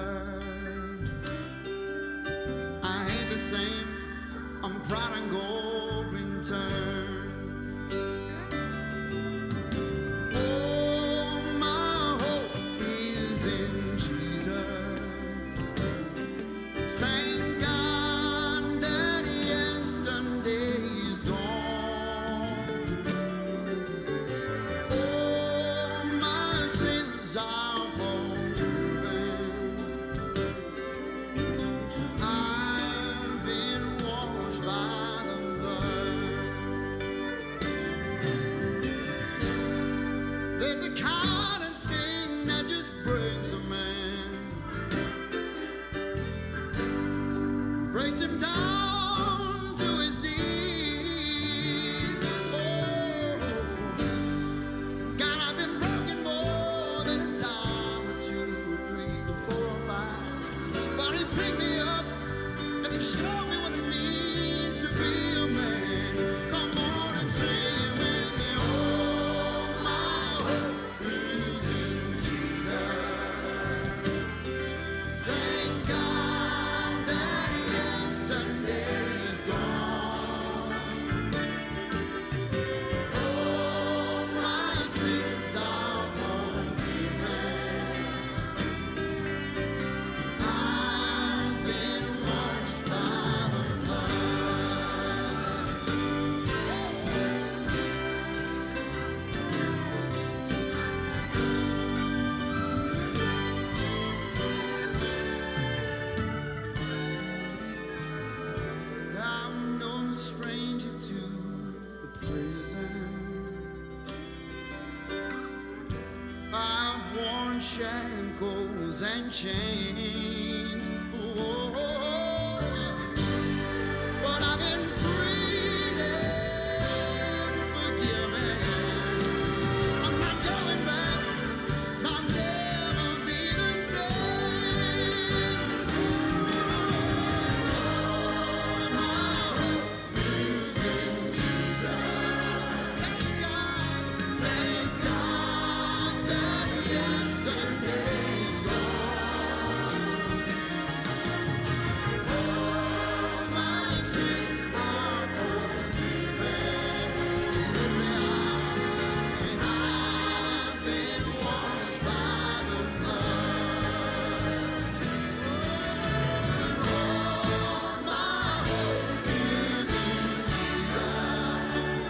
I ain't the same, I'm proud and gold in turn. Oh, my hope is in Jesus. Thank God that yesterday is gone. Oh, my sins are forgiven. I've been washed by the blood. There's a kind of thing that just breaks a man, breaks him down to his knees. Oh, God, I've been broken more than a time or two or three or four or five. But He picked me up and He showed me what it means to be a man. Come on and sing it with me. Oh, my hope is in Jesus. Thank God that yesterday is gone. Oh, my sins are forgiven. I've been washed by the blood. I'm no stranger to the prison. I've worn shackles and chains. Oh, but I've been freed and forgiven. I'm not going back. I'll never be the same. My hope is in Jesus. Thank God that yesterday's gone. Oh, my sins are forgiven. Yes, they are. And I've been washed by the blood. Oh, my hope is in Jesus.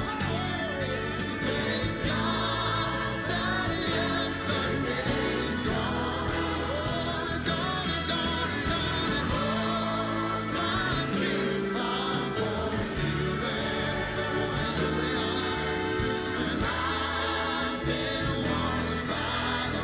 Thank God that yesterday's gone. Oh, it's gone, it's gone, it's gone. And all my sins are forgiven. Yes, they are. And I've been washed by the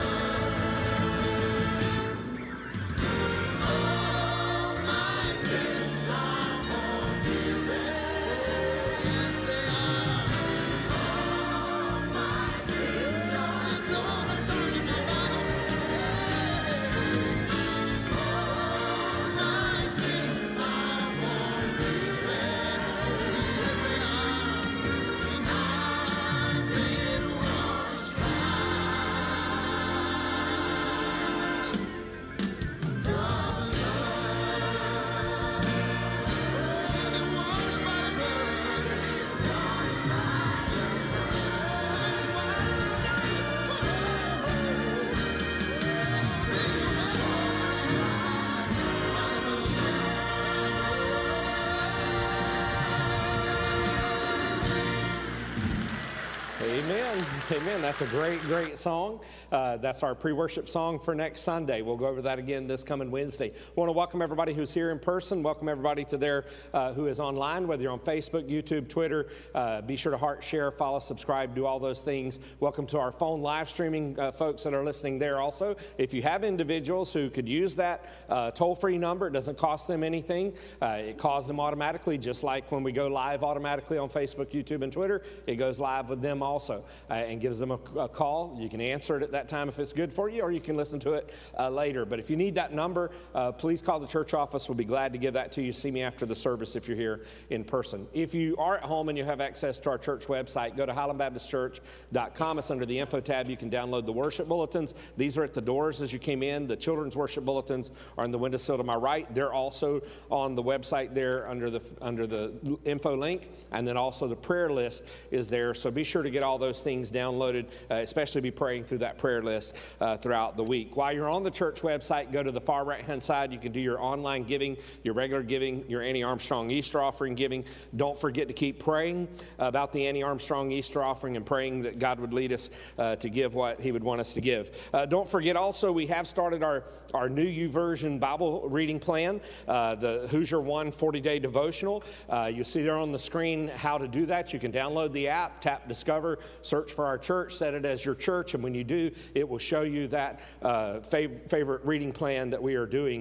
blood. All my sins are forgiven. Yes, they are. All my sins are. You know what I'm talking about. All my sins are forgiven. Yes, they are. And I've been washed by the blood. Been washed by the blood. Washed by the Amen. Amen. That's a great, great song. That's our pre-worship song for next Sunday. We'll go over that again this coming Wednesday. We want to welcome everybody who's here in person. Welcome everybody to there who is online, whether you're on Facebook, YouTube, Twitter. Be sure to heart, share, follow, subscribe, do all those things. Welcome to our phone live streaming folks that are listening there also. If you have individuals who could use that toll-free number, it doesn't cost them anything. It calls them automatically, just like when we go live automatically on Facebook, YouTube, and Twitter. It goes live with them also. And and gives them a call. You can answer it at that time if it's good for you, or you can listen to it later. But if you need that number, please call the church office. We'll be glad to give that to you. See me after the service if you're here in person. If you are at home and you have access to our church website, go to highlandbaptistchurch.com. It's under the info tab. You can download the worship bulletins. These are at the doors as you came in. The children's worship bulletins are on the windowsill to my right. They're also on the website there under the info link, and then also the prayer list is there. So be sure to get all those things downloaded, especially be praying through that prayer list throughout the week. While you're on the church website, go to the far right-hand side. You can do your online giving, your regular giving, your Annie Armstrong Easter offering giving. Don't forget to keep praying about the Annie Armstrong Easter offering and praying that God would lead us to give what he would want us to give. Don't forget also, we have started our new YouVersion Bible reading plan, the Hoosier One 40-day devotional. You'll see there on the screen how to do that. You can download the app, tap Discover, search for our church, set it as your church, and when you do, it will show you that favorite reading plan that we are doing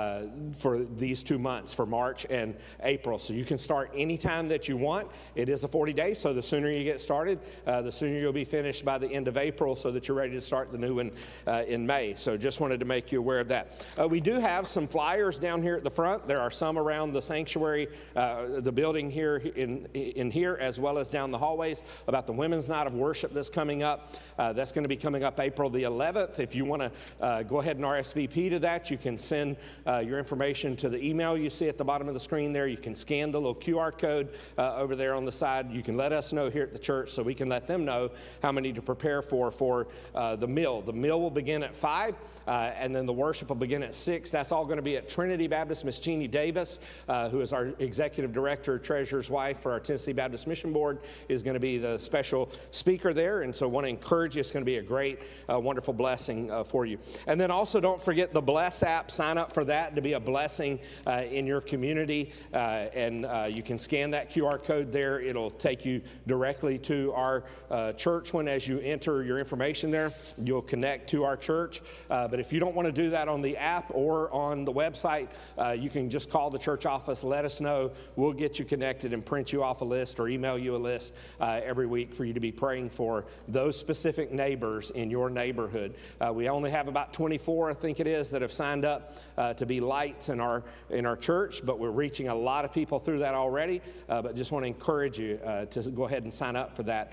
for these 2 months, for March and April. So you can start anytime that you want. It is a 40-day, so the sooner you get started, the sooner you'll be finished by the end of April so that you're ready to start the new one in May. So just wanted to make you aware of that. We do have some flyers down here at the front. There are some around the sanctuary, the building here in here, as well as down the hallways, about the Women's Night of Worship that's coming up. That's going to be coming up April the 11th. If you want to go ahead and RSVP to that, you can send your information to the email you see at the bottom of the screen there. You can scan the little QR code over there on the side. You can let us know here at the church so we can let them know how many to prepare for the meal. The meal will begin at 5, and then the worship will begin at 6. That's all going to be at Trinity Baptist. Miss Jeannie Davis, who is our executive director, treasurer's wife for our Tennessee Baptist Mission Board, is going to be the special speaker there. And so I want to encourage you. It's going to be a great, wonderful blessing for you. And then also don't forget the Bless app. Sign up for that to be a blessing in your community. And you can scan that QR code there. It'll take you directly to our church one. As you enter your information there, you'll connect to our church. But if you don't want to do that on the app or on the website, you can just call the church office, let us know. We'll get you connected and print you off a list or email you a list every week for you to be praying for those specific neighbors in your neighborhood. We only have about 24, I think it is, that have signed up to be lights in our church, but we're reaching a lot of people through that already. But just want to encourage you to go ahead and sign up for that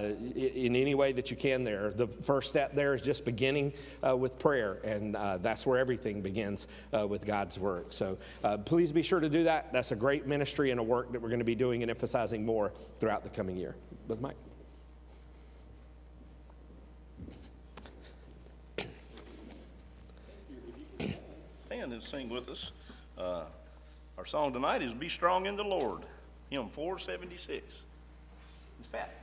in any way that you can there. The first step there is just beginning with prayer, and that's where everything begins with God's work. So please be sure to do that. That's a great ministry and a work that we're going to be doing and emphasizing more throughout the coming year. With Mike. And sing with us. Our song tonight is Be Strong in the Lord, hymn 476. It's Pat.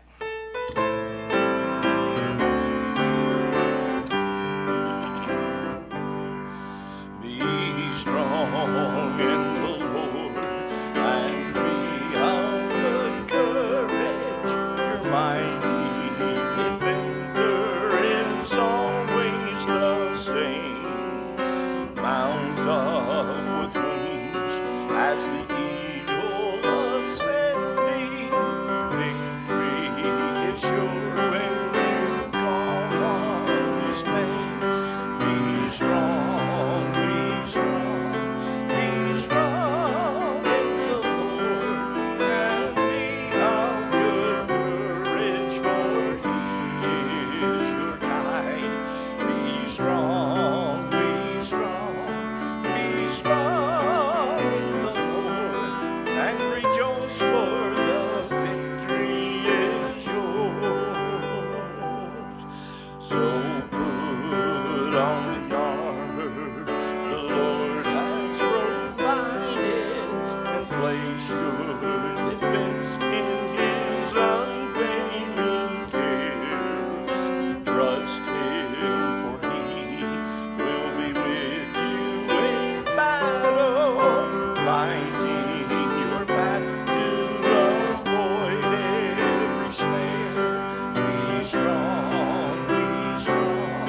Be strong in the Lord and be of good courage. Your mighty defender is always the same. Mount up with wings as the eagle ascending. Victory is sure when you call on his name. Be strong, be strong, be strong in the Lord, and be of good courage, for he is your guide. Be strong, be strong, be strong in the Lord, and rejoice, for the victory is yours. So put on the armor the Lord has provided, and place your defense in his unfailing care. Trust him, for he will be with you in battle, lighting your path to avoid every snare. Be strong, be strong.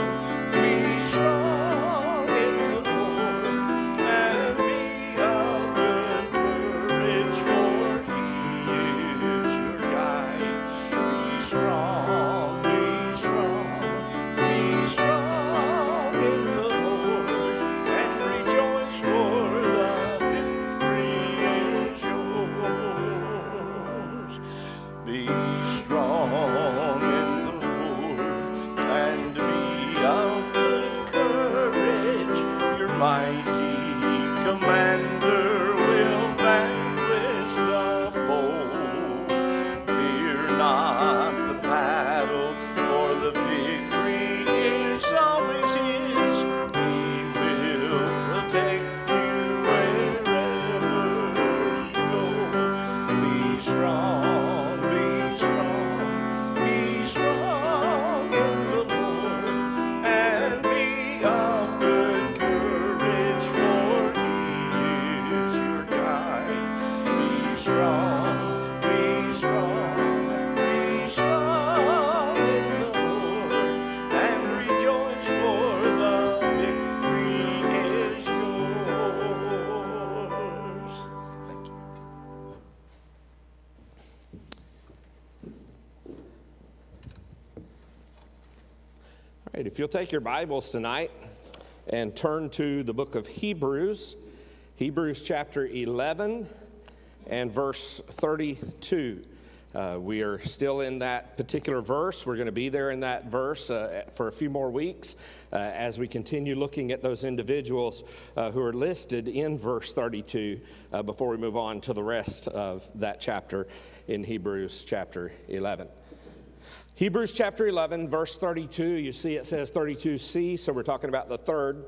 Right, if you'll take your Bibles tonight and turn to the book of Hebrews, Hebrews chapter 11 and verse 32. We are still in that particular verse. We're going to be there in that verse for a few more weeks as we continue looking at those individuals who are listed in verse 32 before we move on to the rest of that chapter in Hebrews chapter 11. Hebrews chapter 11, verse 32, you see it says 32c, so we're talking about the third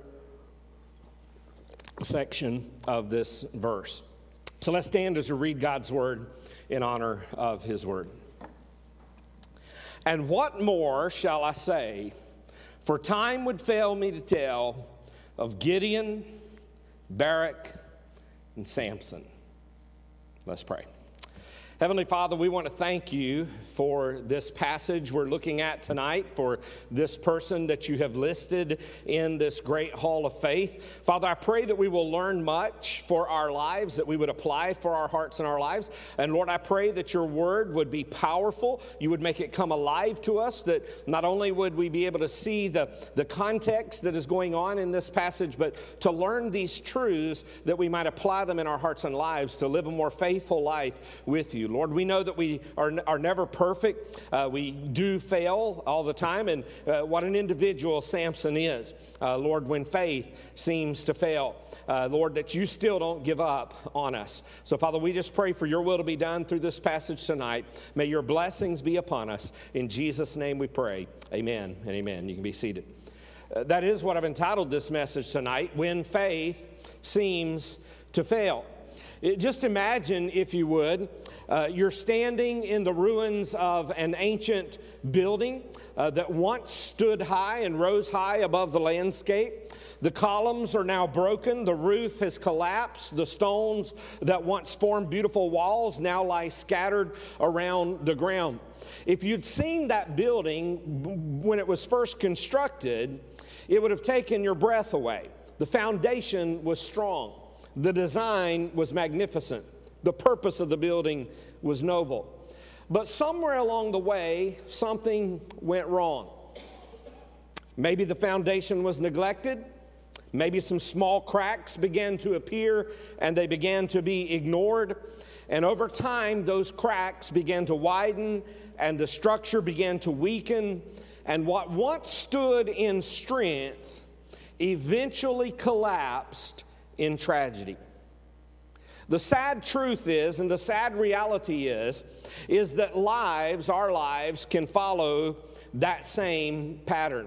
section of this verse. So let's stand as we read God's word in honor of his word. And what more shall I say? For time would fail me to tell of Gideon, Barak, and Samson. Let's pray. Heavenly Father, we want to thank you for this passage we're looking at tonight, for this person that you have listed in this great hall of faith. Father, I pray that we will learn much for our lives, that we would apply for our hearts and our lives. And Lord, I pray that your word would be powerful. You would make it come alive to us, that not only would we be able to see the context that is going on in this passage, but to learn these truths that we might apply them in our hearts and lives to live a more faithful life with you. Lord, we know that we are never perfect. We do fail all the time, and what an individual Samson is. Lord, when faith seems to fail, Lord, that you still don't give up on us. So, Father, we just pray for your will to be done through this passage tonight. May your blessings be upon us. In Jesus' name we pray. Amen and amen. You can be seated. That is what I've entitled this message tonight, When Faith Seems to Fail. Just imagine, if you would, you're standing in the ruins of an ancient building that once stood high and rose high above the landscape. The columns are now broken. The roof has collapsed. The stones that once formed beautiful walls now lie scattered around the ground. If you'd seen that building when it was first constructed, it would have taken your breath away. The foundation was strong. The design was magnificent. The purpose of the building was noble. But somewhere along the way, something went wrong. Maybe the foundation was neglected. Maybe some small cracks began to appear and they began to be ignored. And over time, those cracks began to widen and the structure began to weaken. And what once stood in strength eventually collapsed in tragedy. The sad truth is, and the sad reality is that our lives can follow that same pattern.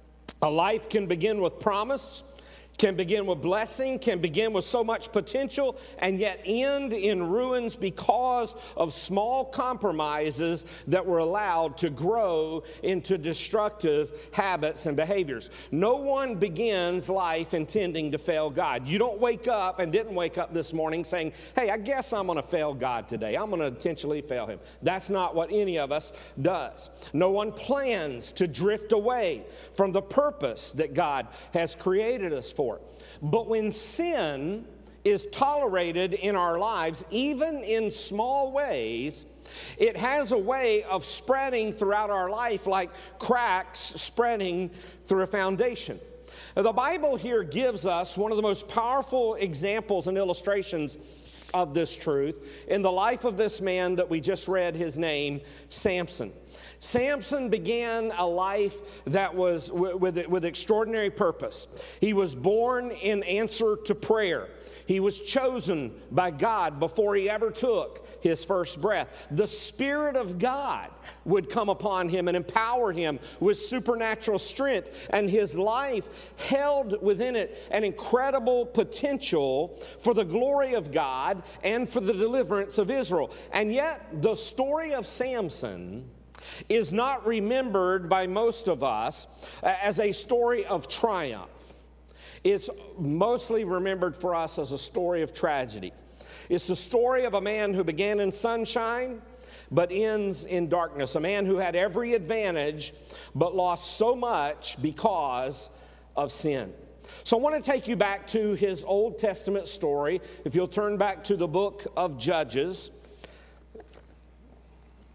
A life can begin with promise, can begin with blessing, can begin with so much potential, and yet end in ruins because of small compromises that were allowed to grow into destructive habits and behaviors. No one begins life intending to fail God. You don't wake up and didn't wake up this morning saying, hey, I guess I'm going to fail God today. I'm going to intentionally fail him. That's not what any of us does. No one plans to drift away from the purpose that God has created us for. But when sin is tolerated in our lives, even in small ways, it has a way of spreading throughout our life like cracks spreading through a foundation. Now, the Bible here gives us one of the most powerful examples and illustrations of this truth in the life of this man that we just read his name, Samson. Samson began a life that was with extraordinary purpose. He was born in answer to prayer. He was chosen by God before he ever took his first breath. The Spirit of God would come upon him and empower him with supernatural strength, and his life held within it an incredible potential for the glory of God and for the deliverance of Israel. And yet, the story of Samson is not remembered by most of us as a story of triumph. It's mostly remembered for us as a story of tragedy. It's the story of a man who began in sunshine but ends in darkness, a man who had every advantage but lost so much because of sin. So I want to take you back to his Old Testament story. If you'll turn back to the book of Judges.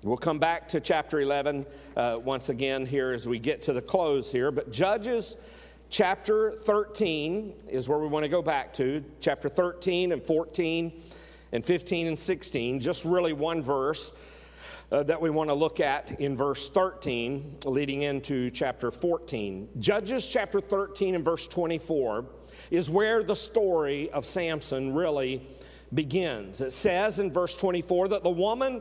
We'll come back to chapter 11 once again here as we get to the close here. But Judges chapter 13 is where we want to go back to. Chapter 13 and 14 and 15 and 16. Just really one verse that we want to look at in verse 13 leading into chapter 14. Judges chapter 13 and verse 24 is where the story of Samson really begins. It says in verse 24 that the woman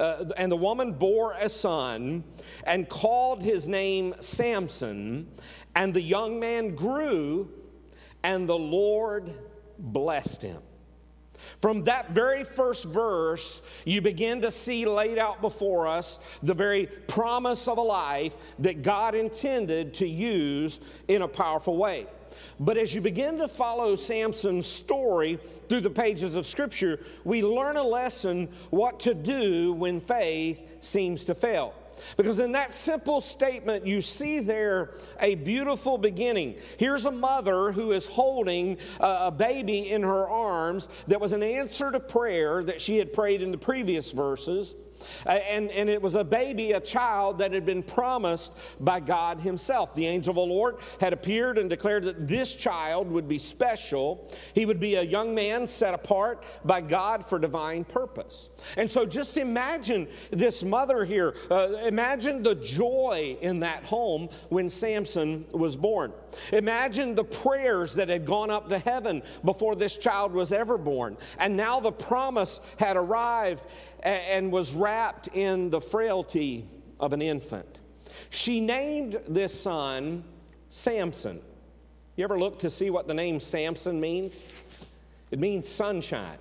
bore a son and called his name Samson, and the young man grew, and the Lord blessed him. From that very first verse, you begin to see laid out before us the very promise of a life that God intended to use in a powerful way. But as you begin to follow Samson's story through the pages of Scripture, we learn a lesson what to do when faith seems to fail. Because in that simple statement, you see there a beautiful beginning. Here's a mother who is holding a baby in her arms that was an answer to prayer that she had prayed in the previous verses. And it was a baby, a child that had been promised by God himself. The angel of the Lord had appeared and declared that this child would be special. He would be a young man set apart by God for divine purpose. And so just imagine this mother here. Imagine the joy in that home when Samson was born. Imagine the prayers that had gone up to heaven before this child was ever born. And now the promise had arrived and was wrapped in the frailty of an infant. She named this son Samson. You ever look to see what the name Samson means? It means sunshine.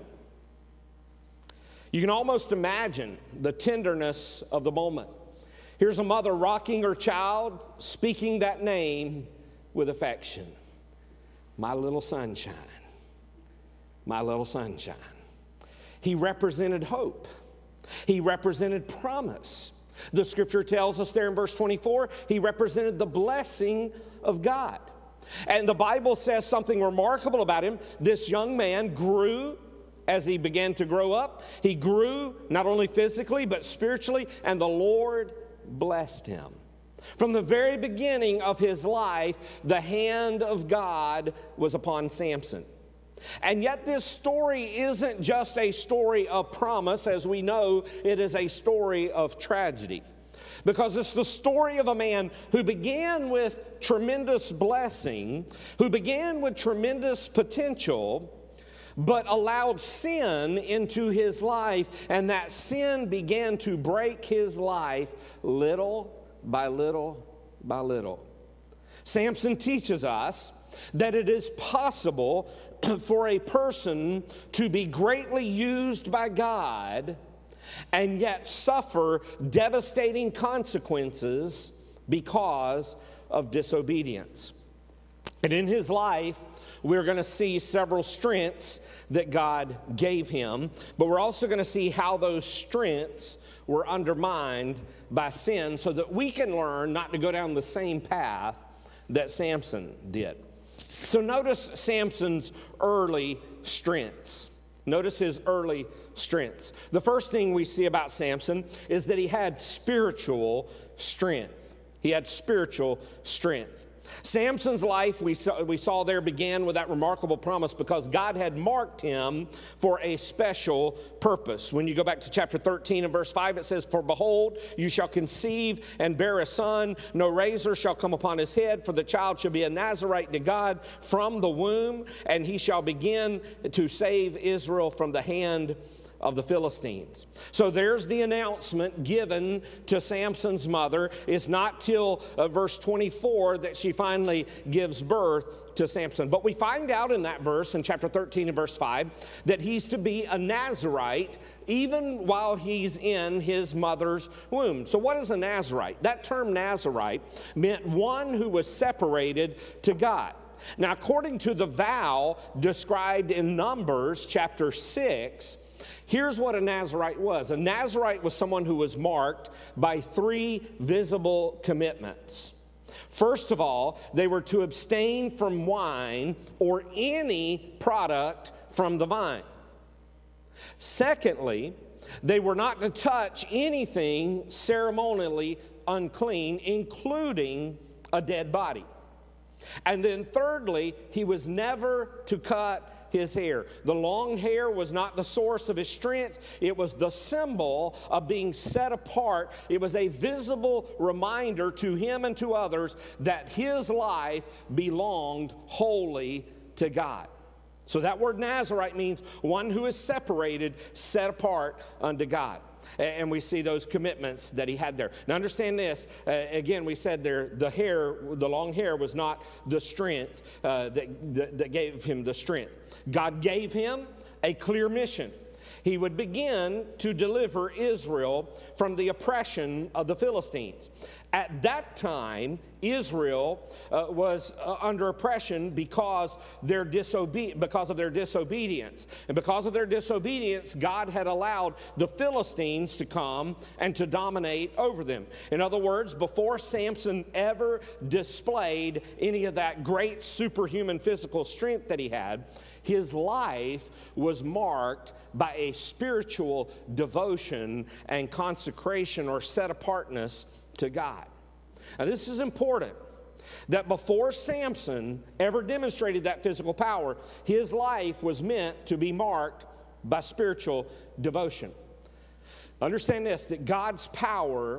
You can almost imagine the tenderness of the moment. Here's a mother rocking her child, speaking that name with affection. My little sunshine. My little sunshine. He represented hope. He represented promise. The scripture tells us there in verse 24, he represented the blessing of God. And the Bible says something remarkable about him. This young man grew as he began to grow up. He grew not only physically but spiritually, and the Lord blessed him. From the very beginning of his life, the hand of God was upon Samson. And yet this story isn't just a story of promise. As we know, it is a story of tragedy. Because it's the story of a man who began with tremendous blessing, who began with tremendous potential, but allowed sin into his life, and that sin began to break his life little by little by little. Samson teaches us that it is possible for a person to be greatly used by God and yet suffer devastating consequences because of disobedience. And in his life, we're going to see several strengths that God gave him, but we're also going to see how those strengths were undermined by sin so that we can learn not to go down the same path that Samson did. So notice Samson's early strengths. Notice his early strengths. The first thing we see about Samson is that he had spiritual strength. He had spiritual strength. Samson's life, we saw there, began with that remarkable promise because God had marked him for a special purpose. When you go back to chapter 13 and verse 5, it says, "For behold, you shall conceive and bear a son. No razor shall come upon his head, for the child shall be a Nazarite to God from the womb, and he shall begin to save Israel from the hand of the Philistines." So there's the announcement given to Samson's mother. It's not till verse 24 that she finally gives birth to Samson. But we find out in that verse, in chapter 13 and verse 5, that he's to be a Nazarite even while he's in his mother's womb. So what is a Nazarite? That term Nazarite meant one who was separated to God. Now, according to the vow described in Numbers chapter 6, here's what a Nazarite was. A Nazarite was someone who was marked by 3 visible commitments. First of all, they were to abstain from wine or any product from the vine. Secondly, They were not to touch anything ceremonially unclean, including a dead body. And then thirdly, he was never to cut his hair. The long hair was not the source of his strength. It was the symbol of being set apart. It was a visible reminder to him and to others that his life belonged wholly to God. So that word Nazarite means one who is separated, set apart unto God. And we see those commitments that he had there. Now understand this, again, we said there, the long hair was not the strength that gave him the strength. God gave him a clear mission. He would begin to deliver Israel from the oppression of the Philistines. At that time, Israel was under oppression because of their disobedience. And because of their disobedience, God had allowed the Philistines to come and to dominate over them. In other words, before Samson ever displayed any of that great superhuman physical strength that he had, his life was marked by a spiritual devotion and consecration or set-apartness to God. Now this is important, that before Samson ever demonstrated that physical power, his life was meant to be marked by spiritual devotion. Understand this, that God's power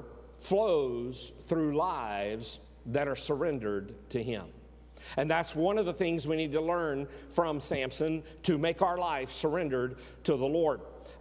flows through lives that are surrendered to him. And that's one of the things we need to learn from Samson to make our life surrendered to the Lord.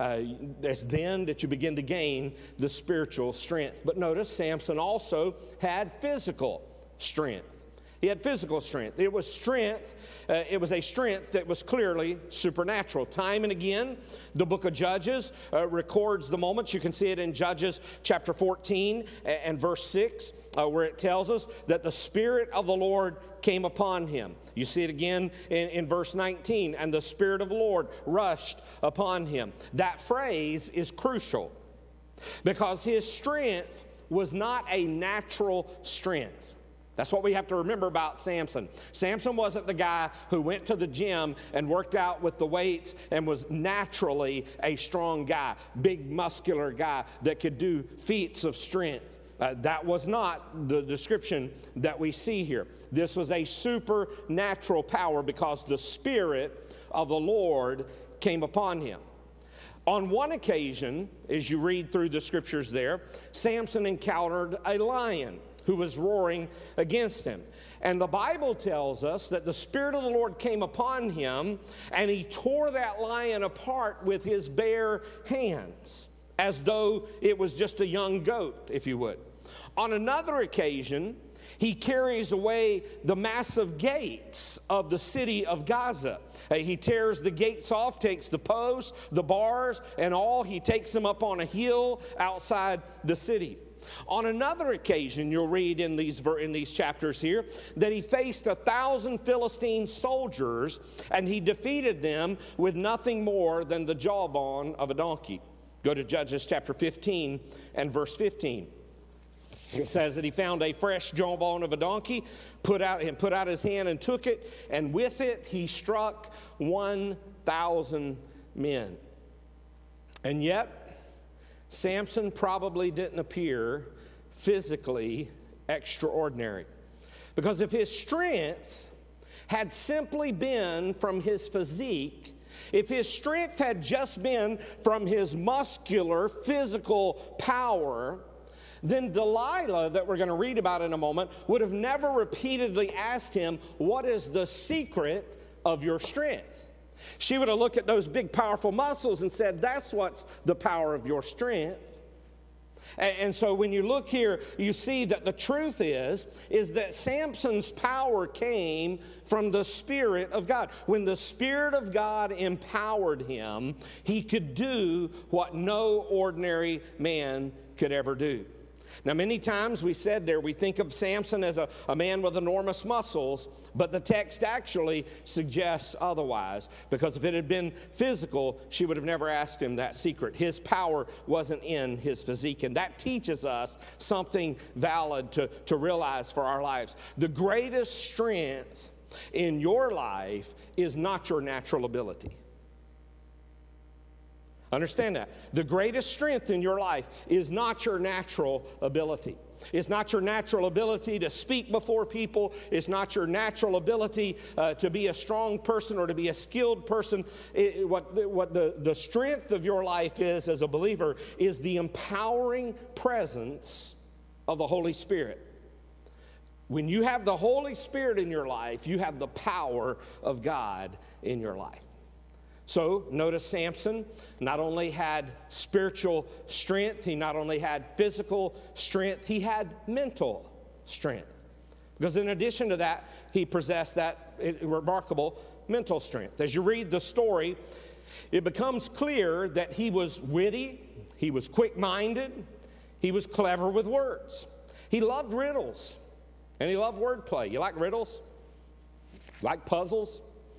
It's then that you begin to gain the spiritual strength. But notice Samson also had physical strength. He had physical strength. It was strength. It was a strength that was clearly supernatural. Time and again, the book of Judges records the moments. You can see it in Judges chapter 14 and verse 6, where it tells us that the Spirit of the Lord came upon him. You see it again in verse 19, and the Spirit of the Lord rushed upon him. That phrase is crucial because his strength was not a natural strength. That's what we have to remember about Samson. Samson wasn't the guy who went to the gym and worked out with the weights and was naturally a strong guy, big muscular guy that could do feats of strength. That was not the description that we see here. This was a supernatural power because the Spirit of the Lord came upon him. On one occasion, as you read through the scriptures there, Samson encountered a lion who was roaring against him. And the Bible tells us that the Spirit of the Lord came upon him and he tore that lion apart with his bare hands, as though it was just a young goat, if you would. On another occasion, he carries away the massive gates of the city of Gaza. He tears the gates off, takes the posts, the bars, and all. He takes them up on a hill outside the city. On another occasion, you'll read in these chapters here that he faced 1,000 Philistine soldiers and he defeated them with nothing more than the jawbone of a donkey. Go to Judges chapter 15 and verse 15. It says that he found a fresh jawbone of a donkey, put out his hand and took it, and with it he struck 1,000 men. And yet, Samson probably didn't appear physically extraordinary. Because if his strength had simply been from his physique, if his strength had just been from his muscular, physical power, then Delilah, that we're going to read about in a moment, would have never repeatedly asked him, "What is the secret of your strength?" She would have looked at those big, powerful muscles and said, "That's what's the power of your strength." And so when you look here, you see that the truth is that Samson's power came from the Spirit of God. When the Spirit of God empowered him, he could do what no ordinary man could ever do. Now, many times we said there, we think of Samson as a man with enormous muscles, but the text actually suggests otherwise, because if it had been physical, she would have never asked him that secret. His power wasn't in his physique, and that teaches us something valid to realize for our lives. The greatest strength in your life is not your natural ability. Understand that. The greatest strength in your life is not your natural ability. It's not your natural ability to speak before people. It's not your natural ability to be a strong person or to be a skilled person. What the strength of your life is as a believer is the empowering presence of the Holy Spirit. When you have the Holy Spirit in your life, you have the power of God in your life. So notice Samson not only had spiritual strength, he not only had physical strength, he had mental strength. Because in addition to that, he possessed that remarkable mental strength. As you read the story, it becomes clear that he was witty, he was quick-minded, he was clever with words. He loved riddles, and he loved wordplay. You like riddles? Like puzzles?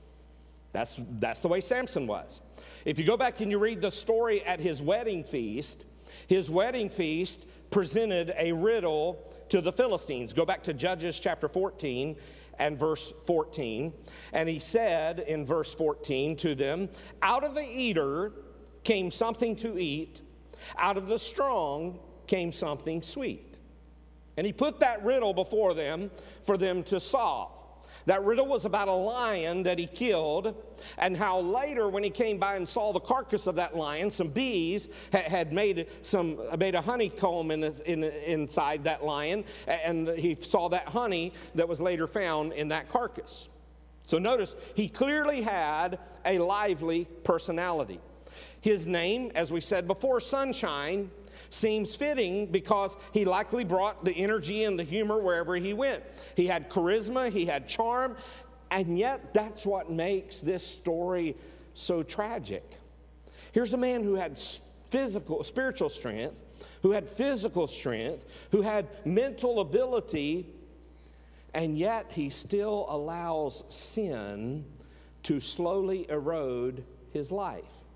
That's the way Samson was. If you go back and you read the story at his wedding feast presented a riddle to the Philistines. Go back to Judges chapter 14 and verse 14. And he said in verse 14 to them, "Out of the eater came something to eat, out of the strong came something sweet." And he put that riddle before them for them to solve. That riddle was about a lion that he killed, and how later when he came by and saw the carcass of that lion, some bees had made a honeycomb inside that lion, and he saw that honey that was later found in that carcass. So notice, he clearly had a lively personality. His name, as we said before, Sunshine, seems fitting because he likely brought the energy and the humor wherever he went. He had charisma, he had charm, and yet that's what makes this story so tragic. Here's a man who had spiritual strength, who had physical strength, who had mental ability, and yet he still allows sin to slowly erode his life.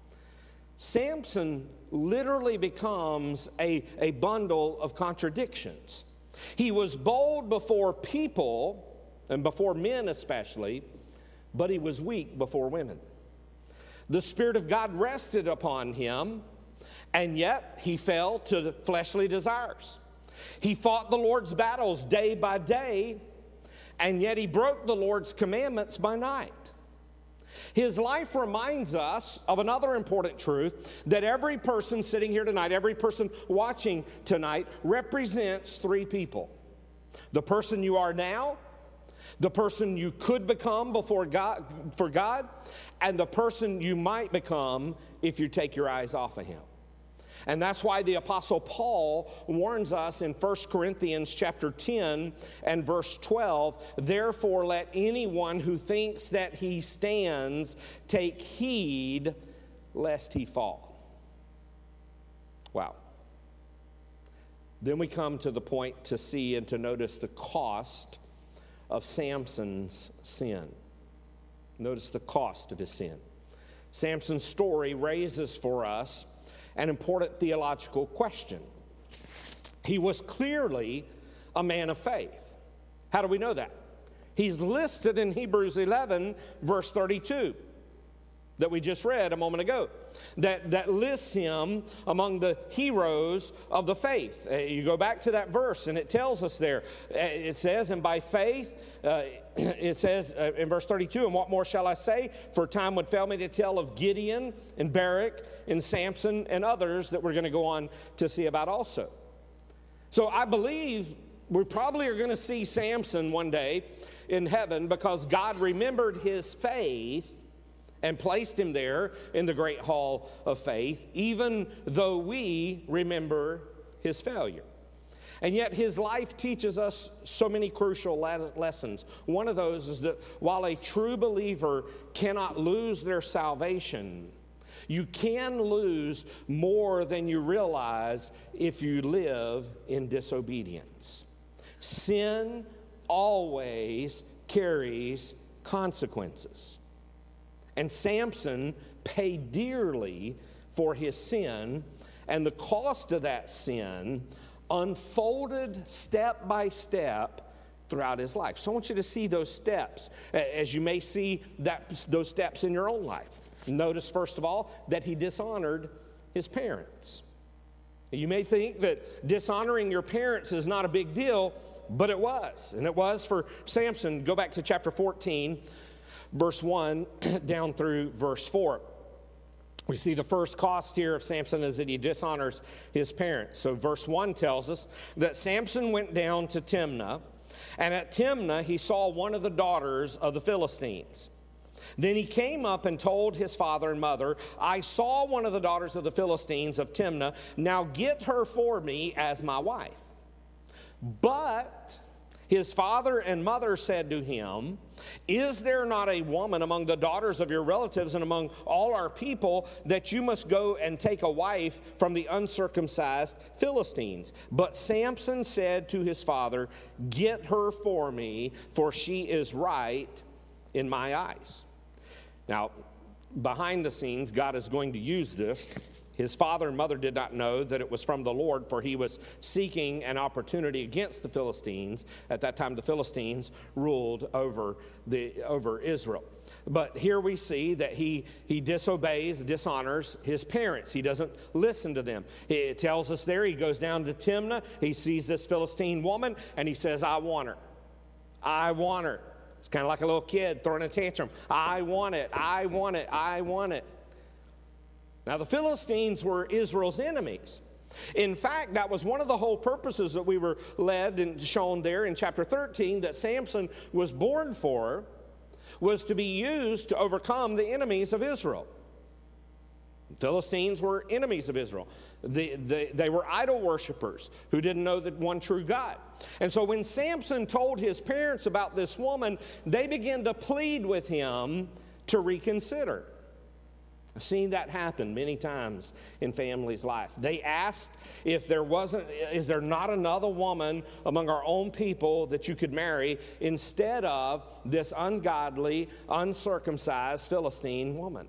Samson literally becomes a bundle of contradictions. He was bold before people, and before men especially, but he was weak before women. The Spirit of God rested upon him, and yet he fell to fleshly desires. He fought the Lord's battles day by day, and yet he broke the Lord's commandments by night. His life reminds us of another important truth, that every person sitting here tonight, every person watching tonight, represents three people. The person you are now, the person you could become before God, for God, and the person you might become if you take your eyes off of Him. And that's why the Apostle Paul warns us in 1 Corinthians chapter 10 and verse 12, "Therefore let anyone who thinks that he stands take heed lest he fall." Wow. Then we come to the point to see and to notice the cost of Samson's sin. Notice the cost of his sin. Samson's story raises for us an important theological question. He was clearly a man of faith. How do we know that? He's listed in Hebrews 11, verse 32, that we just read a moment ago, that lists him among the heroes of the faith. You go back to that verse, and it tells us there. It says, "And by faith," it says in verse 32, "And what more shall I say? For time would fail me to tell of Gideon and Barak and Samson and others that we're going to go on to see about also." So I believe we probably are going to see Samson one day in heaven because God remembered his faith and placed him there in the great hall of faith, even though we remember his failure. And yet his life teaches us so many crucial lessons. One of those is that while a true believer cannot lose their salvation, you can lose more than you realize if you live in disobedience. Sin always carries consequences. And Samson paid dearly for his sin, and the cost of that sin unfolded step by step throughout his life. So I want you to see those steps, as you may see those steps in your own life. Notice, first of all, that he dishonored his parents. You may think that dishonoring your parents is not a big deal, but it was. And it was for Samson. Go back to chapter 14, verse 1 down through verse 4. We see the first cost here of Samson is that he dishonors his parents. So verse 1 tells us that Samson went down to Timnah, and at Timnah he saw one of the daughters of the Philistines. Then he came up and told his father and mother, I saw one of the daughters of the Philistines of Timnah. Now get her for me as my wife. But his father and mother said to him, Is there not a woman among the daughters of your relatives and among all our people that you must go and take a wife from the uncircumcised Philistines? But Samson said to his father, Get her for me, for she is right in my eyes. Now, behind the scenes, God is going to use this. His father and mother did not know that it was from the Lord, for he was seeking an opportunity against the Philistines. At that time, the Philistines ruled over Israel. But here we see that he disobeys, dishonors his parents. He doesn't listen to them. It tells us there, he goes down to Timnah. He sees this Philistine woman, and he says, I want her. I want her. It's kind of like a little kid throwing a tantrum. I want it. I want it. I want it. Now, the Philistines were Israel's enemies. In fact, that was one of the whole purposes that we were led and shown there in chapter 13 that Samson was born for, was to be used to overcome the enemies of Israel. The Philistines were enemies of Israel. They were idol worshipers who didn't know the one true God. And so when Samson told his parents about this woman, they began to plead with him to reconsider. I've seen that happen many times in families' life. They asked if is there not another woman among our own people that you could marry instead of this ungodly, uncircumcised Philistine woman.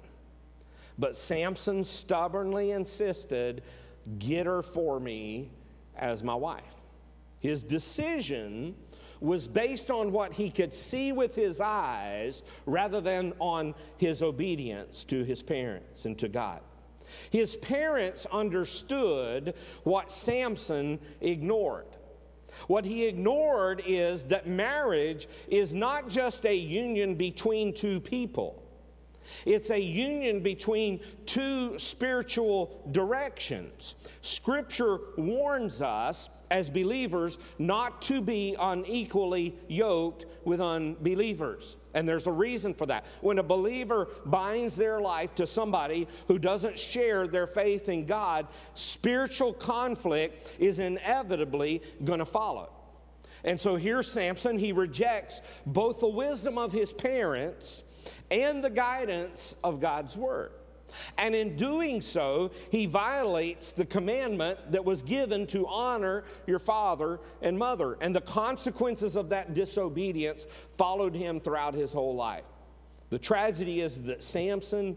But Samson stubbornly insisted, get her for me as my wife. His decision was based on what he could see with his eyes rather than on his obedience to his parents and to God. His parents understood what Samson ignored. What he ignored is that marriage is not just a union between two people. It's a union between two spiritual directions. Scripture warns us as believers not to be unequally yoked with unbelievers. And there's a reason for that. When a believer binds their life to somebody who doesn't share their faith in God, spiritual conflict is inevitably going to follow. And so here's Samson. He rejects both the wisdom of his parents and the guidance of God's word. And in doing so, he violates the commandment that was given to honor your father and mother. And the consequences of that disobedience followed him throughout his whole life. The tragedy is that Samson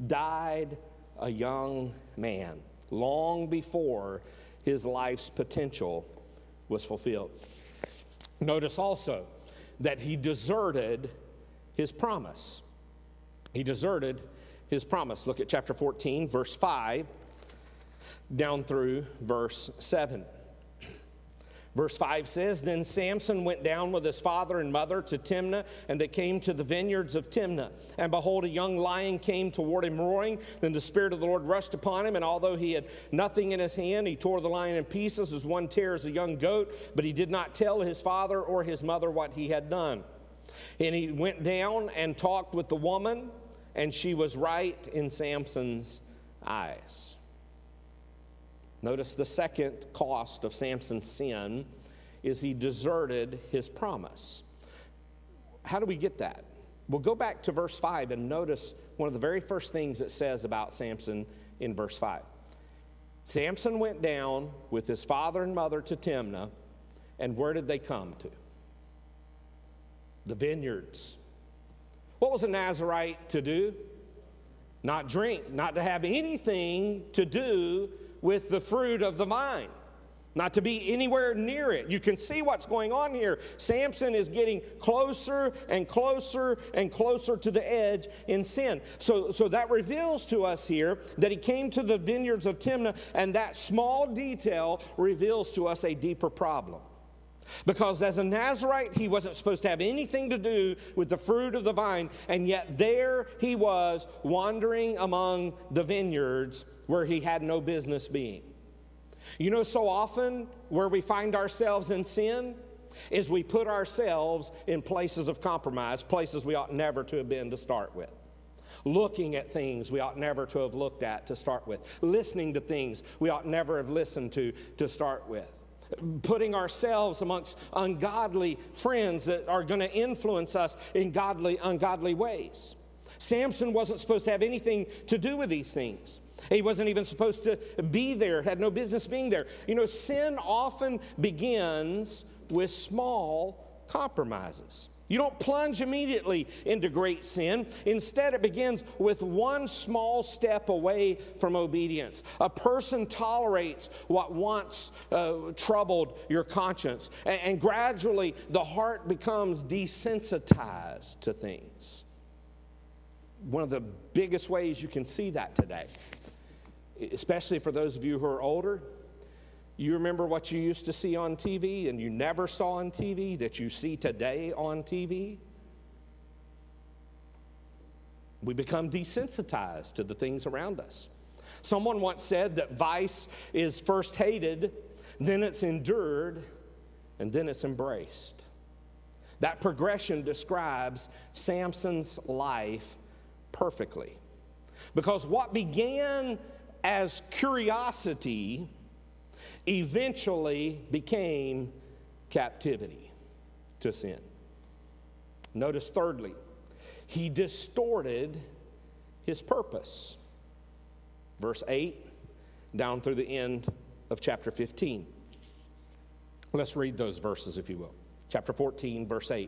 died a young man long before his life's potential was fulfilled. Notice also that he deserted his promise. He deserted his promise. Look at chapter 14, verse 5, down through verse 7. Verse 5 says, Then Samson went down with his father and mother to Timnah, and they came to the vineyards of Timnah. And behold, a young lion came toward him roaring. Then the Spirit of the Lord rushed upon him, and although he had nothing in his hand, he tore the lion in pieces as one tears a young goat. But he did not tell his father or his mother what he had done. And he went down and talked with the woman, and she was right in Samson's eyes. Notice the second cost of Samson's sin is he deserted his promise. How do we get that? Well, go back to verse 5 and notice one of the very first things it says about Samson in verse 5. Samson went down with his father and mother to Timnah, and where did they come to? The vineyards. What was a Nazirite to do? Not drink, not to have anything to do with the fruit of the vine. not to be anywhere near it. You can see what's going on here. Samson is getting closer and closer and closer to the edge in sin. So that reveals to us here that he came to the vineyards of Timnah, and that small detail reveals to us a deeper problem. Because as a Nazirite, he wasn't supposed to have anything to do with the fruit of the vine, and yet there he was wandering among the vineyards where he had no business being. You know, so often where we find ourselves in sin is we put ourselves in places of compromise, places we ought never to have been to start with. Looking at things we ought never to have looked at to start with. Listening to things we ought never have listened to start with. Putting ourselves amongst ungodly friends that are going to influence us in ungodly ways. Samson wasn't supposed to have anything to do with these things. He wasn't even supposed to be there, had no business being there. You know, sin often begins with small compromises. You don't plunge immediately into great sin. Instead, it begins with one small step away from obedience. A person tolerates what once troubled your conscience, and gradually the heart becomes desensitized to things. One of the biggest ways you can see that today, especially for those of you who are older, you remember what you used to see on TV and you never saw on TV that you see today on TV? We become desensitized to the things around us. Someone once said that vice is first hated, then it's endured, and then it's embraced. That progression describes Samson's life perfectly. Because what began as curiosity eventually became captivity to sin. Notice thirdly, he distorted his purpose. Verse 8 down through the end of chapter 15. Let's read those verses if you will. Chapter 14, verse 8.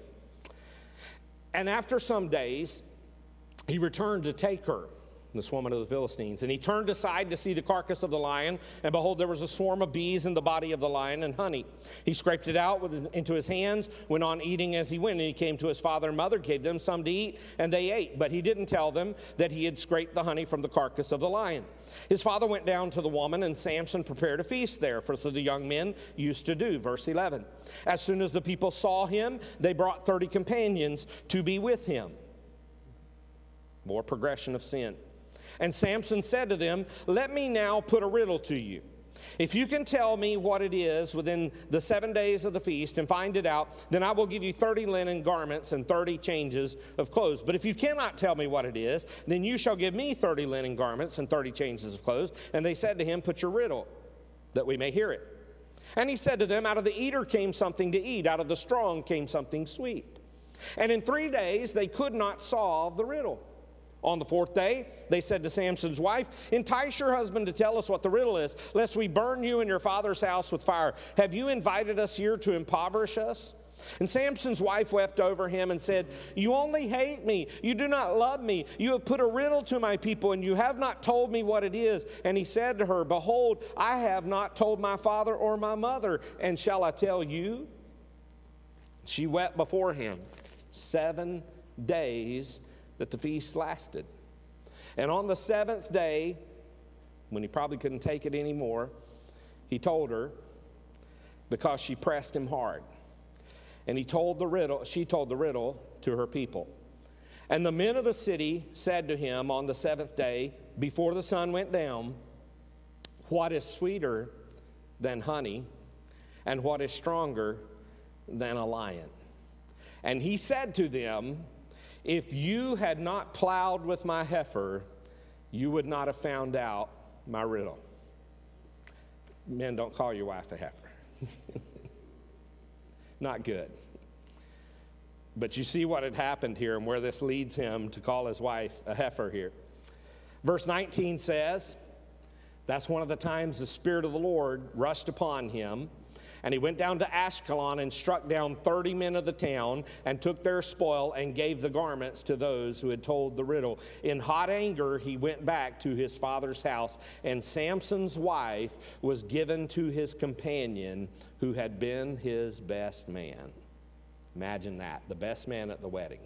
And after some days, he returned to take her, this woman of the Philistines, and he turned aside to see the carcass of the lion, and behold, there was a swarm of bees in the body of the lion and honey. He scraped it out into his hands, went on eating as he went, and he came to his father and mother, gave them some to eat, and they ate. But he didn't tell them that he had scraped the honey from the carcass of the lion. His father went down to the woman, and Samson prepared a feast there, for so the young men used to do. Verse 11. As soon as the people saw him, they brought 30 companions to be with him. More progression of sin. And Samson said to them, let me now put a riddle to you. If you can tell me what it is within the 7 days of the feast and find it out, then I will give you 30 linen garments and 30 changes of clothes. But if you cannot tell me what it is, then you shall give me 30 linen garments and 30 changes of clothes. And they said to him, put your riddle, that we may hear it. And he said to them, out of the eater came something to eat, out of the strong came something sweet. And in 3 days they could not solve the riddle. On the 4th day, they said to Samson's wife, entice your husband to tell us what the riddle is, lest we burn you and your father's house with fire. Have you invited us here to impoverish us? And Samson's wife wept over him and said, you only hate me. You do not love me. You have put a riddle to my people, and you have not told me what it is. And he said to her, behold, I have not told my father or my mother, and shall I tell you? She wept before him 7 days that the feast lasted. And on the 7th day, when he probably couldn't take it anymore, he told her, because she pressed him hard. And she told the riddle to her people. And the men of the city said to him on the 7th day, before the sun went down, what is sweeter than honey, and what is stronger than a lion? And he said to them, if you had not plowed with my heifer, you would not have found out my riddle. Men, don't call your wife a heifer. Not good. But you see what had happened here and where this leads him to call his wife a heifer here. Verse 19 says, that's one of the times the Spirit of the Lord rushed upon him. And he went down to Ashkelon and struck down 30 men of the town and took their spoil and gave the garments to those who had told the riddle. In hot anger, he went back to his father's house, and Samson's wife was given to his companion who had been his best man. Imagine that, the best man at the wedding.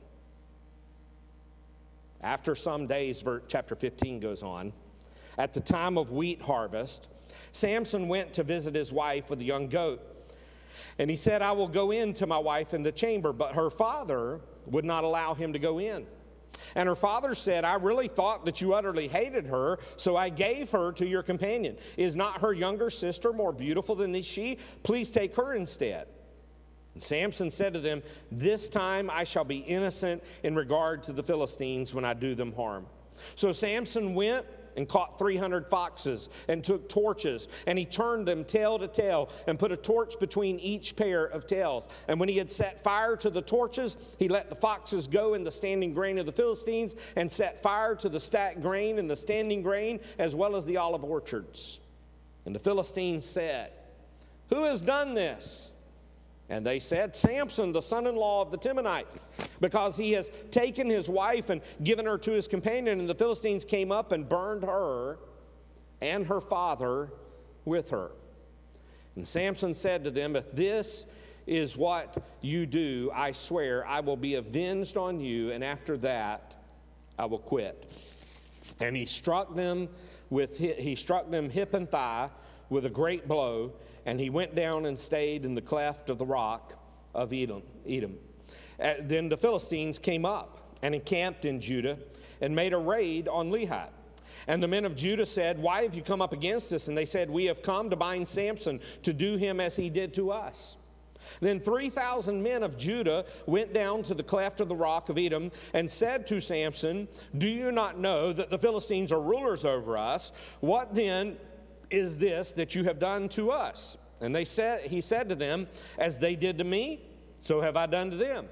After some days, chapter 15 goes on, at the time of wheat harvest, Samson went to visit his wife with a young goat. And he said, I will go in to my wife in the chamber. But her father would not allow him to go in. And her father said, I really thought that you utterly hated her, so I gave her to your companion. Is not her younger sister more beautiful than she? Please take her instead. And Samson said to them, this time I shall be innocent in regard to the Philistines when I do them harm. So Samson went and caught 300 foxes and took torches, and he turned them tail to tail and put a torch between each pair of tails. And when he had set fire to the torches, he let the foxes go in the standing grain of the Philistines and set fire to the stacked grain and the standing grain as well as the olive orchards. And the Philistines said, who has done this? And they said, Samson, the son-in-law of the Timonite, because he has taken his wife and given her to his companion. And the Philistines came up and burned her and her father with her. And Samson said to them, if this is what you do, I swear I will be avenged on you, and after that I will quit. And he struck them hip and thigh with a great blow, and he went down and stayed in the cleft of the rock of Edom. Then the Philistines came up and encamped in Judah and made a raid on Lehi. And the men of Judah said, why have you come up against us? And they said, we have come to bind Samson, to do him as he did to us. Then 3,000 men of Judah went down to the cleft of the rock of Edom and said to Samson, do you not know that the Philistines are rulers over us? What then is this that you have done to us? And he said to them, as they did to me, so have I done to them.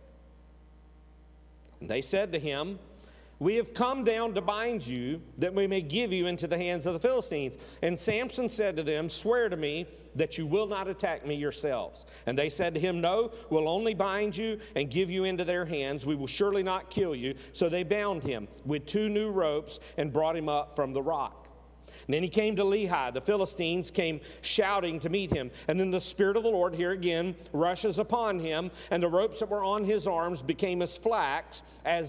And they said to him, we have come down to bind you, that we may give you into the hands of the Philistines. And Samson said to them, swear to me that you will not attack me yourselves. And they said to him, no, we'll only bind you and give you into their hands. We will surely not kill you. So they bound him with 2 new ropes and brought him up from the rock. And then he came to Lehi. The Philistines came shouting to meet him. And then the Spirit of the Lord here again rushes upon him, and the ropes that were on his arms became as flax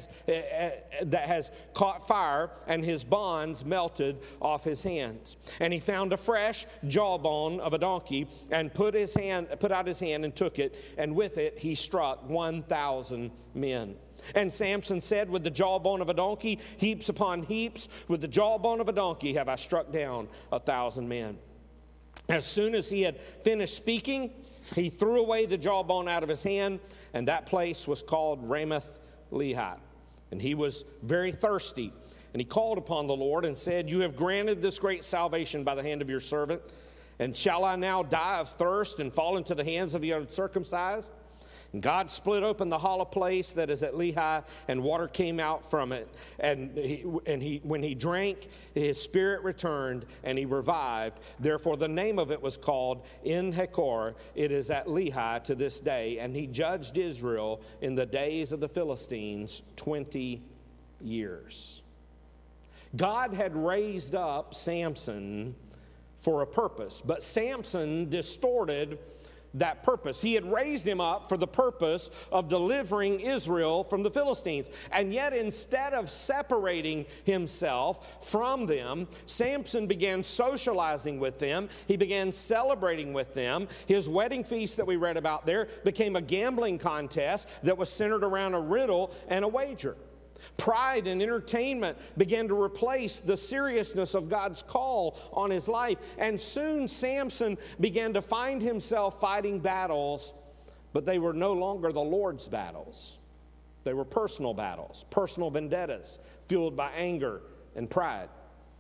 that has caught fire, and his bonds melted off his hands. And he found a fresh jawbone of a donkey and put out his hand and took it, and with it he struck 1,000 men. And Samson said, with the jawbone of a donkey, heaps upon heaps, with the jawbone of a donkey have I struck down 1,000 men. As soon as he had finished speaking, he threw away the jawbone out of his hand, and that place was called Ramoth Lehi. And he was very thirsty, and he called upon the Lord and said, you have granted this great salvation by the hand of your servant, and shall I now die of thirst and fall into the hands of the uncircumcised? And God split open the hollow place that is at Lehi, and water came out from it. And when he drank, his spirit returned, and he revived. Therefore the name of it was called En-Hakkore. It is at Lehi to this day. And he judged Israel in the days of the Philistines 20 years. God had raised up Samson for a purpose, but Samson distorted that purpose. He had raised him up for the purpose of delivering Israel from the Philistines. And yet, instead of separating himself from them, Samson began socializing with them. He began celebrating with them. His wedding feast that we read about there became a gambling contest that was centered around a riddle and a wager. Pride and entertainment began to replace the seriousness of God's call on his life. And soon Samson began to find himself fighting battles, but they were no longer the Lord's battles. They were personal battles, personal vendettas, fueled by anger and pride.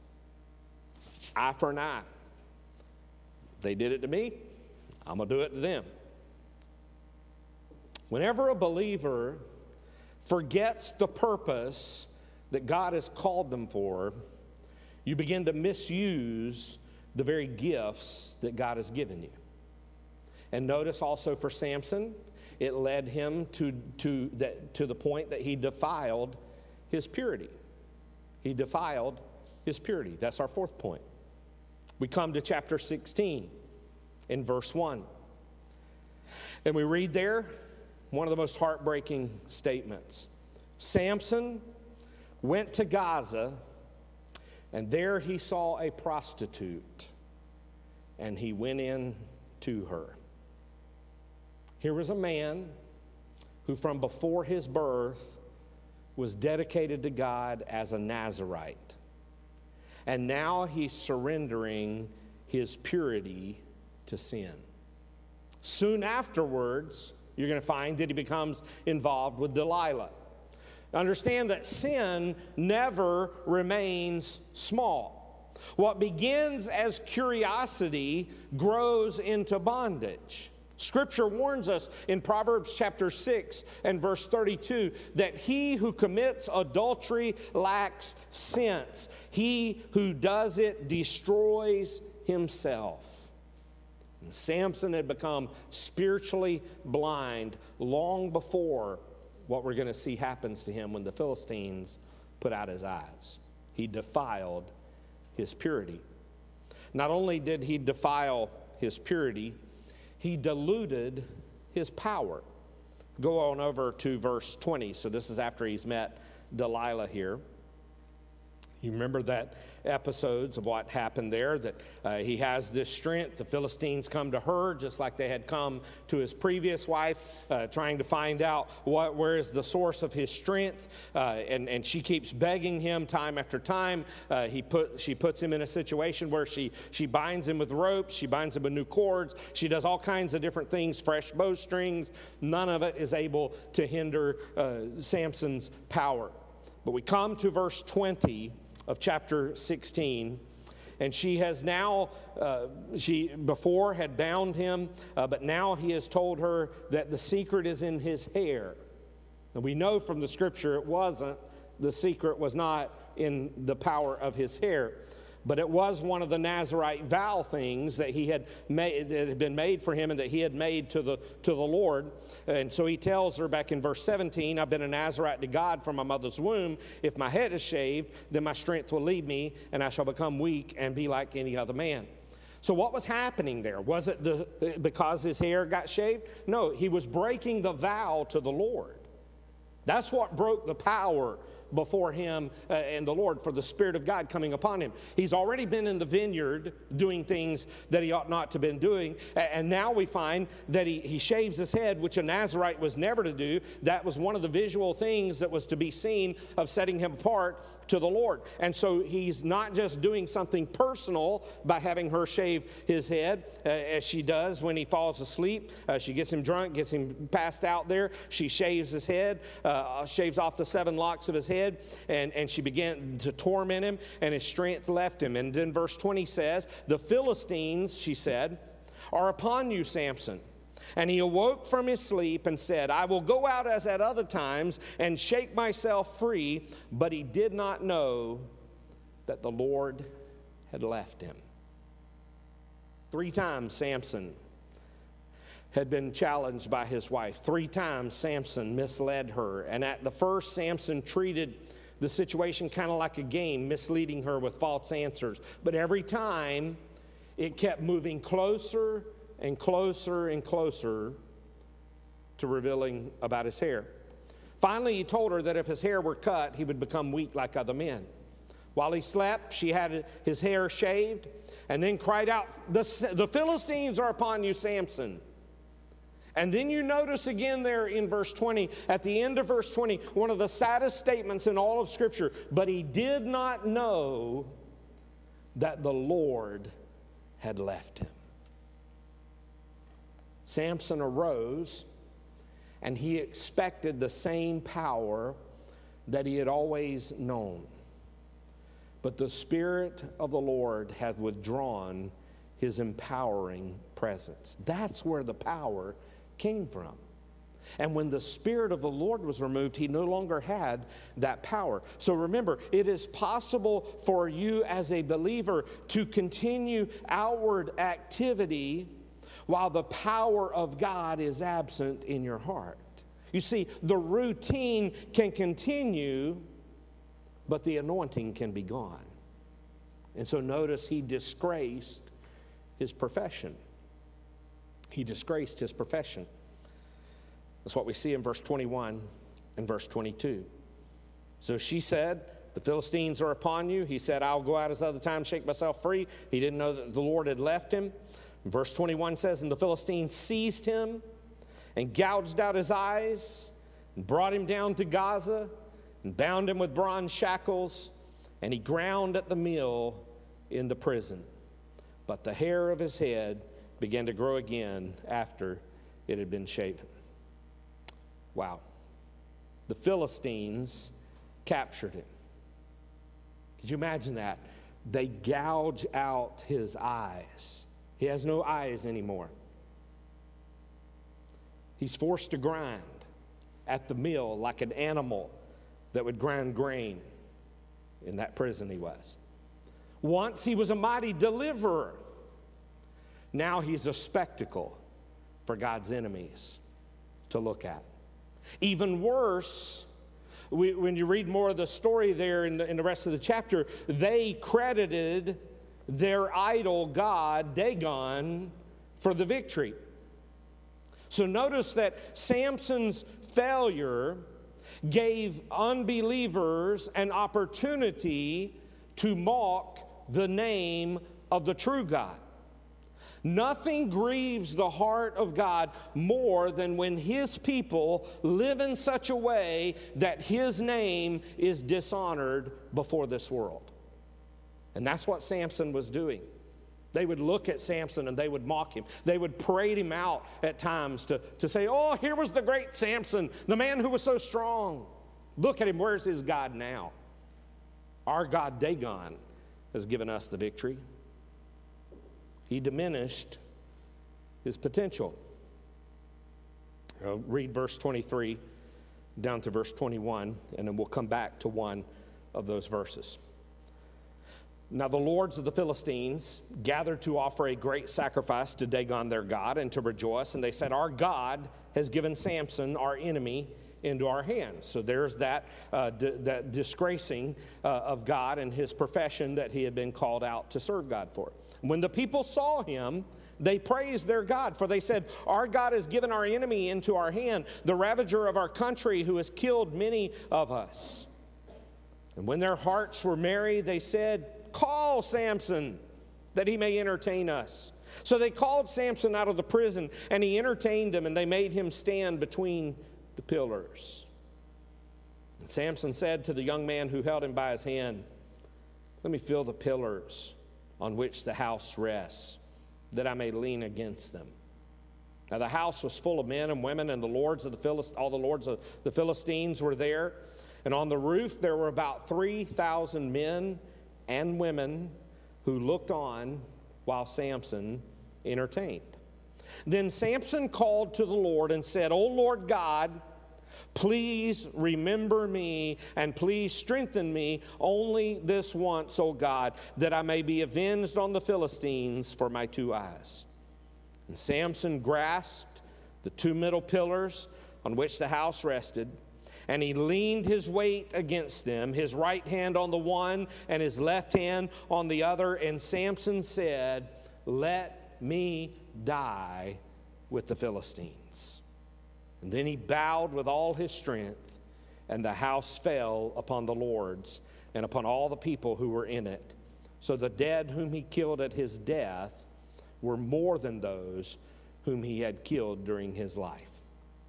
Eye for an eye. They did it to me, I'm going to do it to them. Whenever a believer forgets the purpose that God has called them for, you begin to misuse the very gifts that God has given you. And notice also for Samson, it led him to the point that he defiled his purity. He defiled his purity. That's our fourth point. We come to chapter 16 in verse 1. And we read there one of the most heartbreaking statements. Samson went to Gaza, and there he saw a prostitute, and he went in to her. Here was a man who from before his birth was dedicated to God as a Nazirite. And now he's surrendering his purity to sin. Soon afterwards, you're going to find that he becomes involved with Delilah. Understand that sin never remains small. What begins as curiosity grows into bondage. Scripture warns us in Proverbs chapter 6 and verse 32 that he who commits adultery lacks sense. He who does it destroys himself. And Samson had become spiritually blind long before what we're going to see happens to him when the Philistines put out his eyes. He defiled his purity. Not only did he defile his purity, he diluted his power. Go on over to verse 20. So this is after he's met Delilah here. You remember that episodes of what happened there, that he has this strength. The Philistines come to her just like they had come to his previous wife, trying to find out where is the source of his strength. And she keeps begging him time after time. She puts him in a situation where she binds him with ropes. She binds him with new cords. She does all kinds of different things, fresh bowstrings. None of it is able to hinder Samson's power. But we come to verse 20 of chapter 16, and she has now, she before had bound him, but now he has told her that the secret is in his hair. And we know from the scripture the secret was not in the power of his hair, but it was one of the Nazirite vow things that he had made, that had been made for him and that he had made to the Lord. And so he tells her back in verse 17, I've been a Nazirite to God from my mother's womb. If my head is shaved, then my strength will leave me, and I shall become weak and be like any other man. So what was happening there? Was it because his hair got shaved? No, he was breaking the vow to the Lord. That's what broke the power before him and the Lord, for the Spirit of God coming upon him. He's already been in the vineyard doing things that he ought not to have been doing, and now we find that he shaves his head, which a Nazirite was never to do. That was one of the visual things that was to be seen of setting him apart to the Lord. And so he's not just doing something personal by having her shave his head, as she does when he falls asleep. She gets him drunk, gets him passed out there. She shaves his head, shaves off the 7 locks of his head, and she began to torment him, and his strength left him. And then verse 20 says, the Philistines, she said, are upon you, Samson. And he awoke from his sleep and said, I will go out as at other times and shake myself free. But he did not know that the Lord had left him. 3 times Samson had been challenged by his wife. 3 times Samson misled her. And at the first, Samson treated the situation kind of like a game, misleading her with false answers. But every time, it kept moving closer and closer and closer to revealing about his hair. Finally, he told her that if his hair were cut, he would become weak like other men. While he slept, she had his hair shaved and then cried out, the Philistines are upon you, Samson. And then you notice again there in verse 20, at the end of verse 20, one of the saddest statements in all of Scripture, but he did not know that the Lord had left him. Samson arose, and he expected the same power that he had always known. But the Spirit of the Lord had withdrawn his empowering presence. That's where the power came from. And when the Spirit of the Lord was removed, he no longer had that power. So remember, it is possible for you as a believer to continue outward activity while the power of God is absent in your heart. You see, the routine can continue, but the anointing can be gone. And so notice he disgraced his profession. He disgraced his profession. That's what we see in verse 21 and verse 22. So she said, the Philistines are upon you. He said, I'll go out as other times, shake myself free. He didn't know that the Lord had left him. Verse 21 says, and the Philistines seized him and gouged out his eyes and brought him down to Gaza and bound him with bronze shackles, and he ground at the mill in the prison. But the hair of his head began to grow again after it had been shaven. Wow. The Philistines captured him. Could you imagine that? They gouge out his eyes. He has no eyes anymore. He's forced to grind at the mill like an animal that would grind grain. In that prison he was. Once he was a mighty deliverer. Now he's a spectacle for God's enemies to look at. Even worse, when you read more of the story there in the rest of the chapter, they credited their idol god, Dagon, for the victory. So notice that Samson's failure gave unbelievers an opportunity to mock the name of the true God. Nothing grieves the heart of God more than when his people live in such a way that his name is dishonored before this world. And that's what Samson was doing. They would look at Samson and they would mock him. They would parade him out at times to say, oh, here was the great Samson, the man who was so strong. Look at him, where's his God now? Our God Dagon has given us the victory. He diminished his potential. I'll read verse 23 down to verse 21, and then we'll come back to one of those verses. Now the lords of the Philistines gathered to offer a great sacrifice to Dagon their God and to rejoice, and they said, our God has given Samson, our enemy, into our hands. So there's that disgracing of God and his profession that he had been called out to serve God for. When the people saw him, they praised their God, for they said, our God has given our enemy into our hand, the ravager of our country who has killed many of us. And when their hearts were merry, they said, call Samson that he may entertain us. So they called Samson out of the prison, and he entertained him, and they made him stand between the pillars. And Samson said to the young man who held him by his hand, let me feel the pillars on which the house rests, that I may lean against them. Now the house was full of men and women, and all the lords of the Philistines were there. And on the roof there were about 3,000 men and women who looked on while Samson entertained. Then Samson called to the Lord and said, O Lord God, please remember me and please strengthen me only this once, O God, that I may be avenged on the Philistines for my 2 eyes. And Samson grasped the 2 middle pillars on which the house rested, and he leaned his weight against them, his right hand on the one and his left hand on the other. And Samson said, let me die with the Philistines. And then he bowed with all his strength, and the house fell upon the lords and upon all the people who were in it. So the dead whom he killed at his death were more than those whom he had killed during his life.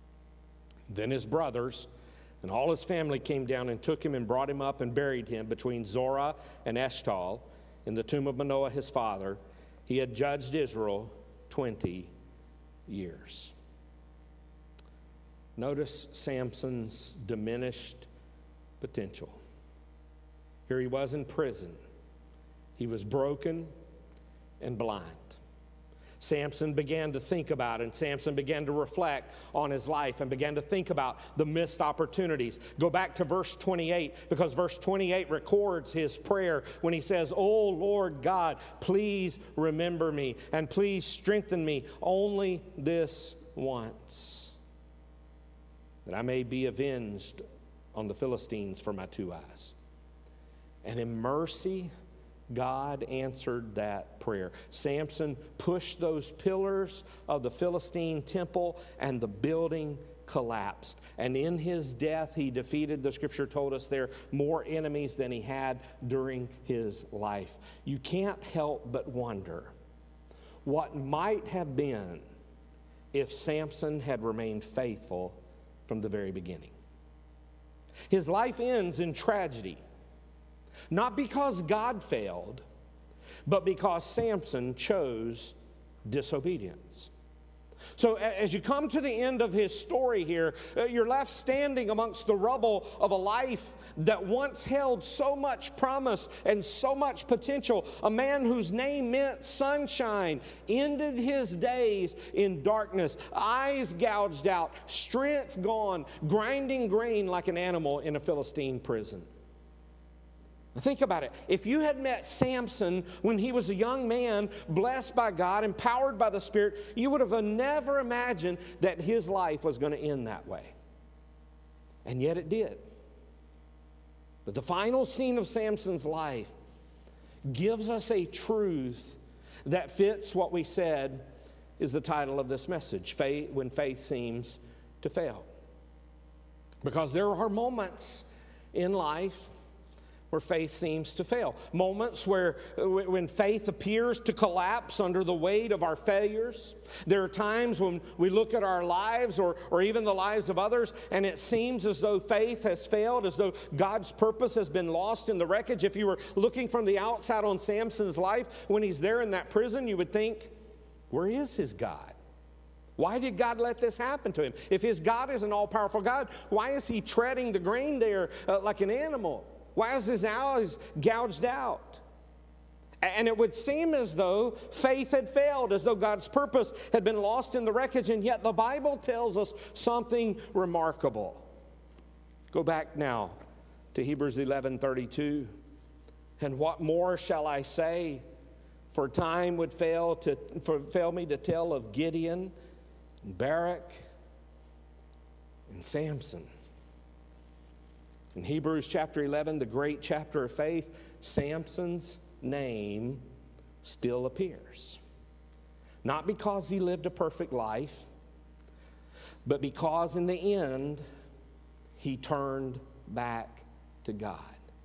Then his brothers and all his family came down and took him and brought him up and buried him between Zorah and Eshtaol in the tomb of Manoah his father. He had judged Israel 20 years. Notice Samson's diminished potential. Here he was in prison. He was broken and blind. Samson began to think about it, and Samson began to reflect on his life and began to think about the missed opportunities. Go back to verse 28, because verse 28 records his prayer when he says, "Oh Lord God, please remember me and please strengthen me only this once, that I may be avenged on the Philistines for my 2 eyes." And in mercy, God answered that prayer. Samson pushed those pillars of the Philistine temple, and the building collapsed. And in his death, he defeated, the scripture told us there, more enemies than he had during his life. You can't help but wonder what might have been if Samson had remained faithful from the very beginning. His life ends in tragedy. Not because God failed, but because Samson chose disobedience. So as you come to the end of his story here, you're left standing amongst the rubble of a life that once held so much promise and so much potential. A man whose name meant sunshine ended his days in darkness, eyes gouged out, strength gone, grinding grain like an animal in a Philistine prison. Think about it. If you had met Samson when he was a young man, blessed by God, empowered by the Spirit, you would have never imagined that his life was going to end that way. And yet it did. But the final scene of Samson's life gives us a truth that fits what we said is the title of this message, When Faith Seems to Fail. Because there are moments in life where faith seems to fail. Moments when faith appears to collapse under the weight of our failures. There are times when we look at our lives or even the lives of others, and it seems as though faith has failed, as though God's purpose has been lost in the wreckage. If you were looking from the outside on Samson's life, when he's there in that prison, you would think, where is his God? Why did God let this happen to him? If his God is an all-powerful God, why is he treading the grain there like an animal? Why is his eyes gouged out? And it would seem as though faith had failed, as though God's purpose had been lost in the wreckage, and yet the Bible tells us something remarkable. Go back now to Hebrews 11:32. And what more shall I say? For time would fail me to tell of Gideon and Barak and Samson. In Hebrews chapter 11, the great chapter of faith, Samson's name still appears. Not because he lived a perfect life, but because in the end, he turned back to God.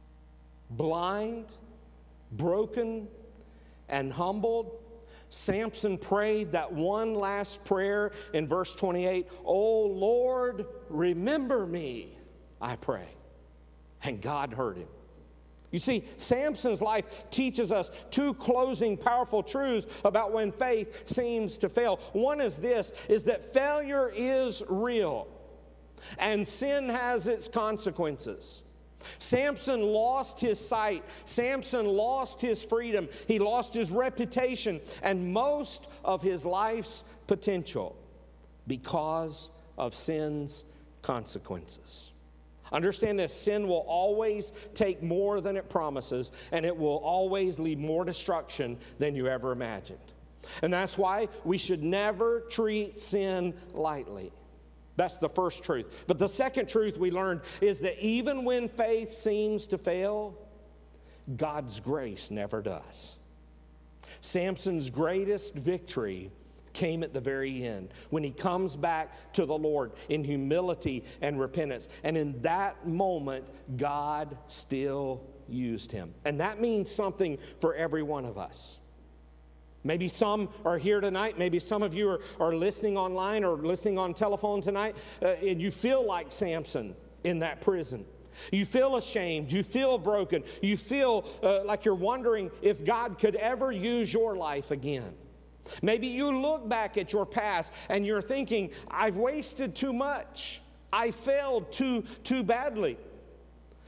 Blind, broken, and humbled, Samson prayed that one last prayer in verse 28, "Oh Lord, remember me, I pray." And God heard him. You see, Samson's life teaches us two closing powerful truths about when faith seems to fail. One is this, is that failure is real and sin has its consequences. Samson lost his sight. Samson lost his freedom. He lost his reputation and most of his life's potential because of sin's consequences. Understand this, sin will always take more than it promises, and it will always lead more destruction than you ever imagined. And that's why we should never treat sin lightly. That's the first truth. But the second truth we learned is that even when faith seems to fail, God's grace never does. Samson's greatest victory came at the very end, when he comes back to the Lord in humility and repentance. And in that moment, God still used him. And that means something for every one of us. Maybe some are here tonight. Maybe some of you are listening online or listening on telephone tonight, and you feel like Samson in that prison. You feel ashamed. You feel broken. You feel like you're wondering if God could ever use your life again. Maybe you look back at your past and you're thinking, I've wasted too much. I failed too badly.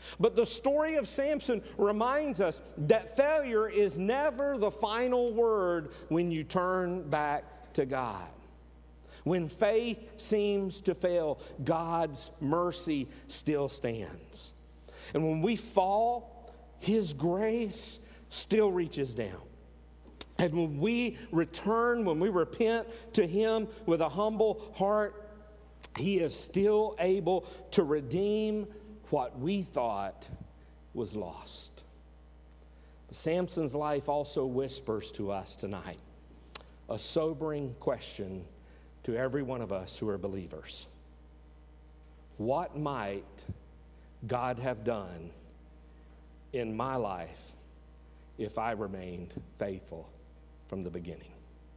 But the story of Samson reminds us that failure is never the final word when you turn back to God. When faith seems to fail, God's mercy still stands. And when we fall, His grace still reaches down. And when we return, when we repent to Him with a humble heart, He is still able to redeem what we thought was lost. Samson's life also whispers to us tonight a sobering question to every one of us who are believers. What might God have done in my life if I remained faithful from the beginning?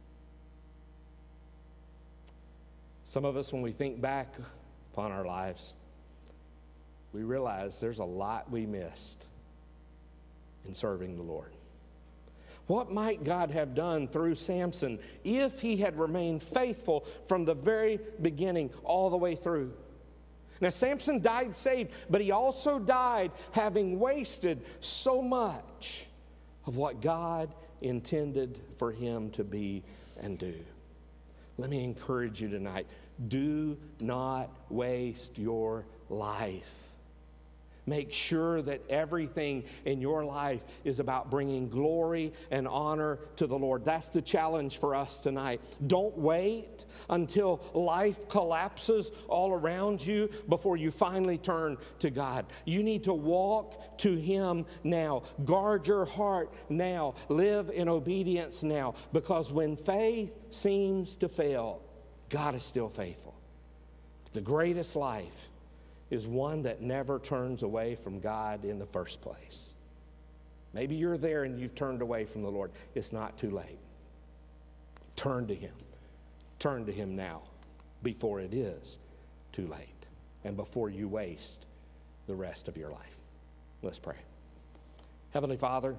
Some of us, when we think back upon our lives, we realize there's a lot we missed in serving the Lord. What might God have done through Samson if he had remained faithful from the very beginning all the way through? Now, Samson died saved, but he also died having wasted so much of what God intended for him to be and do. Let me encourage you tonight. Do not waste your life. Make sure that everything in your life is about bringing glory and honor to the Lord. That's the challenge for us tonight. Don't wait until life collapses all around you before you finally turn to God. You need to walk to Him now. Guard your heart now. Live in obedience now. Because when faith seems to fail, God is still faithful. The greatest life is one that never turns away from God in the first place. Maybe you're there and you've turned away from the Lord. It's not too late. Turn to Him. Turn to Him now before it is too late and before you waste the rest of your life. Let's pray. Heavenly Father,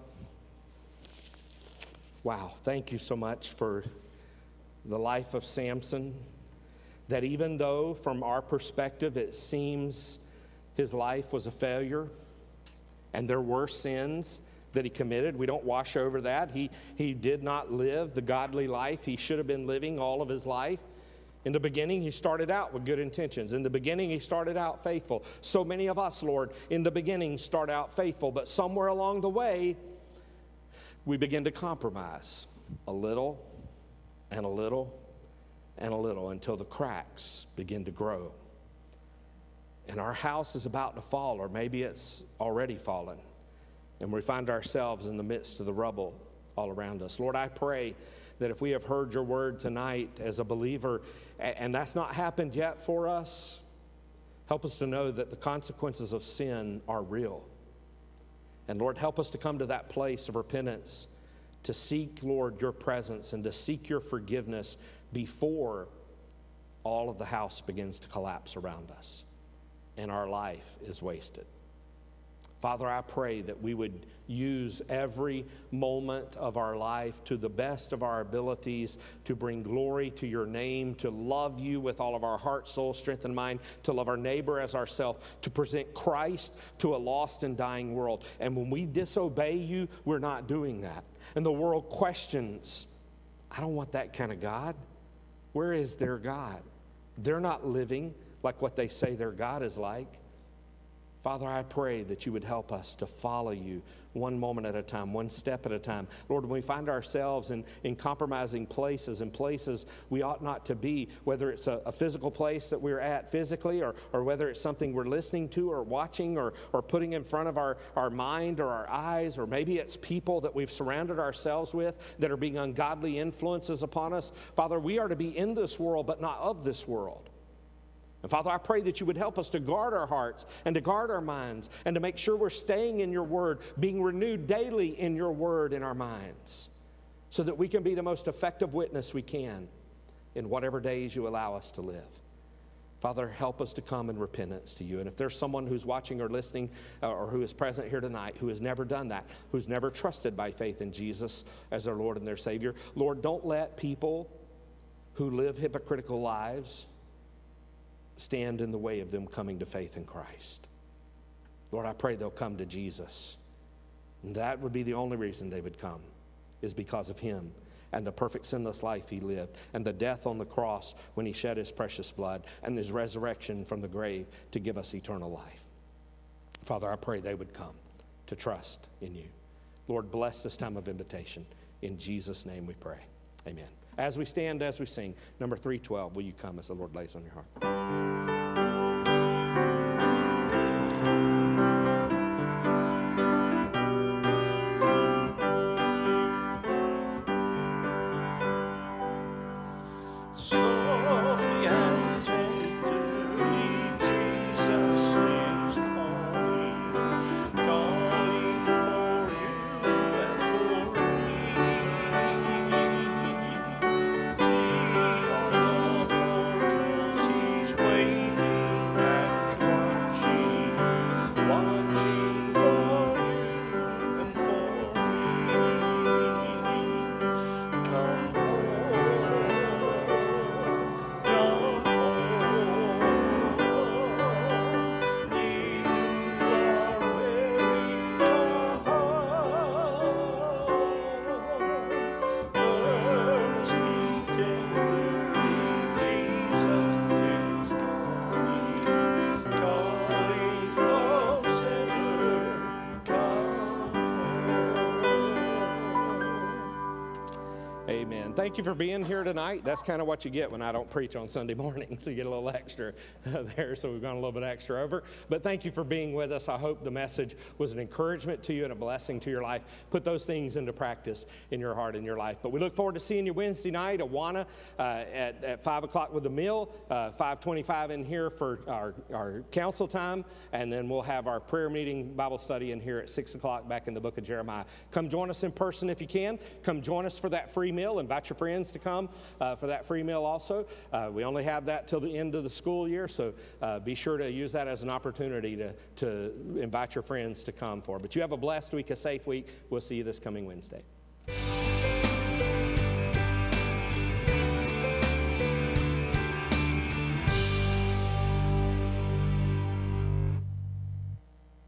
wow, thank you so much for the life of Samson. That even though from our perspective it seems his life was a failure and there were sins that he committed, we don't wash over that. He did not live the godly life he should have been living all of his life. In the beginning, he started out with good intentions. In the beginning, he started out faithful. So many of us, Lord, in the beginning start out faithful, but somewhere along the way, we begin to compromise a little and a little and a little until the cracks begin to grow. And our house is about to fall, or maybe it's already fallen. And we find ourselves in the midst of the rubble all around us. Lord, I pray that if we have heard your word tonight as a believer, and that's not happened yet for us, help us to know that the consequences of sin are real. And Lord, help us to come to that place of repentance, to seek, Lord, your presence and to seek your forgiveness before all of the house begins to collapse around us and our life is wasted. Father, I pray that we would use every moment of our life to the best of our abilities to bring glory to your name, to love you with all of our heart, soul, strength, and mind, to love our neighbor as ourselves, to present Christ to a lost and dying world. And when we disobey you, we're not doing that. And the world questions, I don't want that kind of God. Where is their God? They're not living like what they say their God is like. Father, I pray that you would help us to follow you one moment at a time, one step at a time. Lord, when we find ourselves in compromising places and places we ought not to be, whether it's a physical place that we're at physically or whether it's something we're listening to or watching or putting in front of our mind or our eyes, or maybe it's people that we've surrounded ourselves with that are being ungodly influences upon us. Father, we are to be in this world but not of this world. And Father, I pray that you would help us to guard our hearts and to guard our minds and to make sure we're staying in your word, being renewed daily in your word in our minds, so that we can be the most effective witness we can in whatever days you allow us to live. Father, help us to come in repentance to you. And if there's someone who's watching or listening or who is present here tonight who has never done that, who's never trusted by faith in Jesus as their Lord and their Savior, Lord, don't let people who live hypocritical lives stand in the way of them coming to faith in Christ. Lord, I pray they'll come to Jesus. And that would be the only reason they would come, is because of him and the perfect sinless life he lived, and the death on the cross when he shed his precious blood, and his resurrection from the grave to give us eternal life. Father, I pray they would come to trust in you. Lord, bless this time of invitation. In Jesus' name we pray. Amen. As we stand, as we sing, number 312, will you come as the Lord lays on your heart? Softly and tenderly, Jesus is calling, calling for you and for me. See on the portals, he's waiting and watching, watching for you and for me. Come home. Amen. Thank you for being here tonight. That's kind of what you get when I don't preach on Sunday morning, so you get a little extra there, so we've gone a little bit extra over. But thank you for being with us. I hope the message was an encouragement to you and a blessing to your life. Put those things into practice in your heart and your life. But we look forward to seeing you Wednesday night, Awana, at 5 o'clock with the meal, 5:25 in here for our council time, and then we'll have our prayer meeting Bible study in here at 6 o'clock back in the book of Jeremiah. Come join us in person if you can. Come join us for that free meal. Invite your friends to come for that free meal also. We only have that till the end of the school year, so be sure to use that as an opportunity to invite your friends to come for. But you have a blessed week, a safe week. We'll see you this coming Wednesday.